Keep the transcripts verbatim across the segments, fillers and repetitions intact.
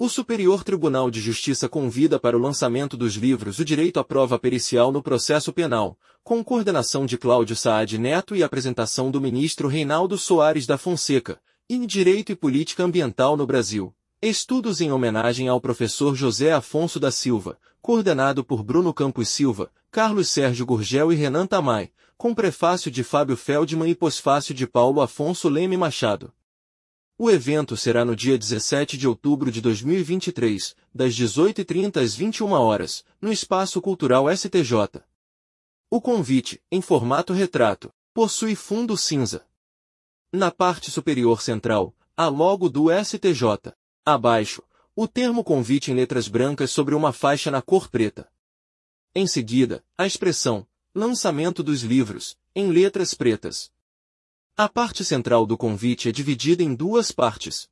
O Superior Tribunal de Justiça convida para o lançamento dos livros O Direito à Prova Pericial no Processo Penal, com coordenação de Cláudio Saad Neto e apresentação do ministro Reinaldo Soares da Fonseca, em Direito e Política Ambiental no Brasil. Estudos em homenagem ao professor José Afonso da Silva, coordenado por Bruno Campos Silva, Carlos Sérgio Gurgel e Renan Tamay, com prefácio de Fábio Feldman e pós-fácio de Paulo Afonso Leme Machado. O evento será no dia dezessete de outubro de dois mil e vinte e três, das dezoito e trinta às vinte e uma horas, no Espaço Cultural S T J. O convite, em formato retrato, possui fundo cinza. Na parte superior central, há logo do S T J. Abaixo, o termo convite em letras brancas sobre uma faixa na cor preta. Em seguida, a expressão, lançamento dos livros, em letras pretas. A parte central do convite é dividida em duas partes.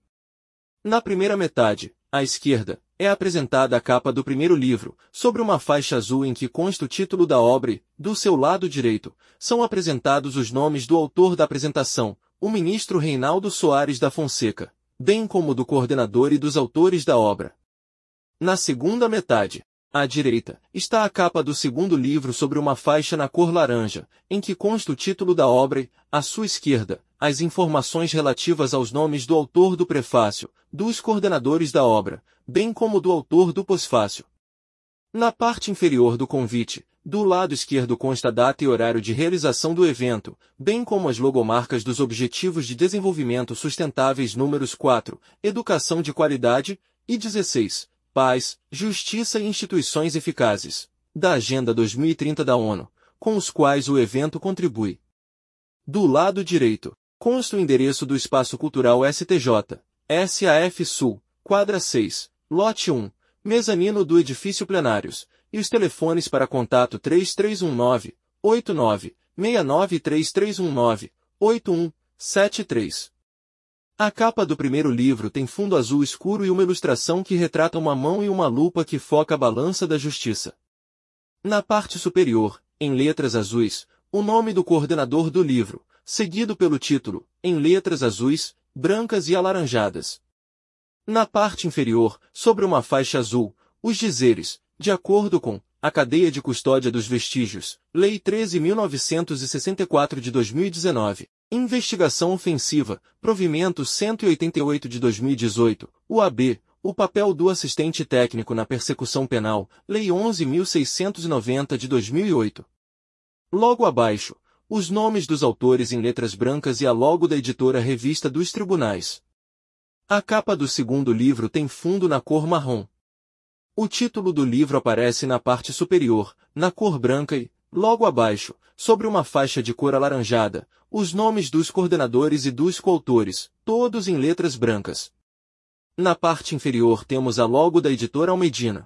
Na primeira metade, à esquerda, é apresentada a capa do primeiro livro, sobre uma faixa azul em que consta o título da obra e, do seu lado direito, são apresentados os nomes do autor da apresentação, o ministro Reinaldo Soares da Fonseca, bem como do coordenador e dos autores da obra. Na segunda metade, à direita, está a capa do segundo livro sobre uma faixa na cor laranja, em que consta o título da obra e, à sua esquerda, as informações relativas aos nomes do autor do prefácio, dos coordenadores da obra, bem como do autor do pós-fácio. Na parte inferior do convite, do lado esquerdo consta a data e horário de realização do evento, bem como as logomarcas dos Objetivos de Desenvolvimento Sustentáveis números quatro, Educação de Qualidade, e dezesseis, Paz, Justiça e Instituições Eficazes, da Agenda dois mil e trinta da ONU, com os quais o evento contribui. Do lado direito, consta o endereço do Espaço Cultural S T J, S A F Sul, quadra seis, lote um, mezanino do edifício Plenários, e os telefones para contato três três um nove, oito nove, seis nove e três três um nove, oito um, sete três. A capa do primeiro livro tem fundo azul escuro e uma ilustração que retrata uma mão e uma lupa que foca a balança da justiça. Na parte superior, em letras azuis, o nome do coordenador do livro, seguido pelo título, em letras azuis, brancas e alaranjadas. Na parte inferior, sobre uma faixa azul, os dizeres, de acordo com a Cadeia de Custódia dos Vestígios, Lei treze mil novecentos e sessenta e quatro de dois mil e dezenove, Investigação Ofensiva, Provimento cento e oitenta e oito de dois mil e dezoito, U A B, o papel do assistente técnico na persecução penal, Lei onze mil seiscentos e noventa de dois mil e oito. Logo abaixo, os nomes dos autores em letras brancas e a logo da editora Revista dos Tribunais. A capa do segundo livro tem fundo na cor marrom. O título do livro aparece na parte superior, na cor branca e, logo abaixo, sobre uma faixa de cor alaranjada, os nomes dos coordenadores e dos coautores, todos em letras brancas. Na parte inferior temos a logo da editora Almedina.